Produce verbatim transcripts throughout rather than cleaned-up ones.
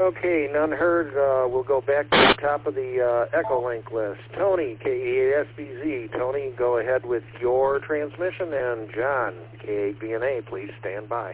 Okay, none heard. Uh, we'll go back to the top of the uh, Echolink list. Tony, K E eight S B Z. Tony, go ahead with your transmission. And John, K eight B N A, please stand by.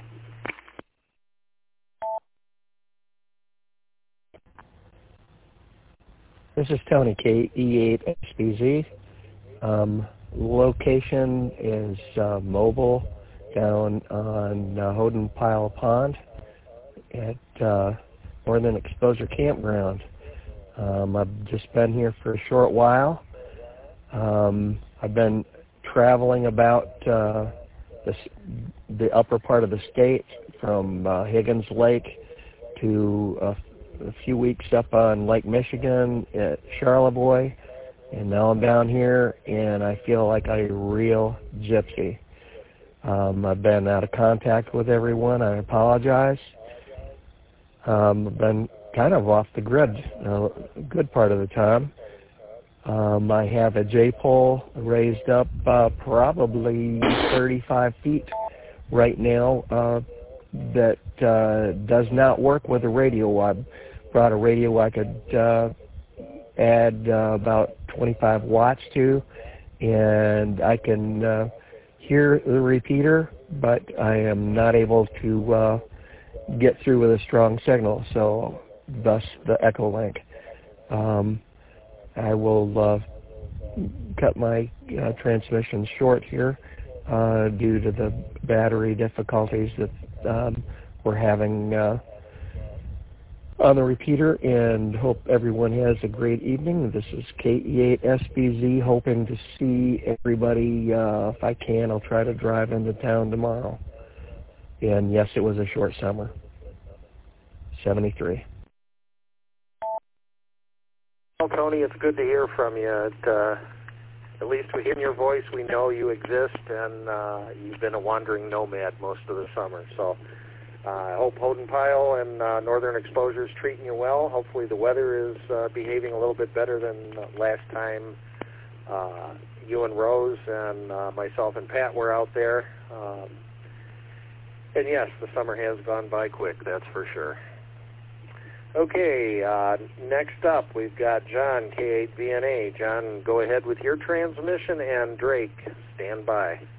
This is Tony, K E eight S B Z. Um, location is uh, mobile down on uh, Houghton Pile Pond at uh, Northern Exposure Campground. Um, I've just been here for a short while. Um, I've been traveling about uh, the, the upper part of the state from uh, Higgins Lake to uh, a few weeks up on Lake Michigan at Charlevoix, and now I'm down here and I feel like a real gypsy. Um, I've been out of contact with everyone. I apologize. Um, I've been kind of off the grid a good part of the time. Um, I have a J-pole raised up uh, probably thirty-five feet right now uh, that uh, does not work with a radio. I brought a radio I could uh, add uh, about twenty-five watts to, and I can uh, hear the repeater, but I am not able to uh, get through with a strong signal, so thus the Echolink. Um, I will uh, cut my uh, transmission short here uh, due to the battery difficulties that um, we're having uh, on the repeater, and hope everyone has a great evening. This is K E eight S B Z, hoping to see everybody. Uh, if I can, I'll try to drive into town tomorrow. And yes, it was a short summer. seventy-three. Well, Tony, it's good to hear from you. It, uh, at least we hear your voice. We know you exist, and uh, you've been a wandering nomad most of the summer. So uh, I hope Houghton Pile and uh, Northern Exposure is treating you well. Hopefully the weather is uh, behaving a little bit better than last time uh, you and Rose and uh, myself and Pat were out there. Um, and yes, the summer has gone by quick, that's for sure. Okay, uh, next up we've got John, K eight B N A. John, go ahead with your transmission, and Drake, stand by.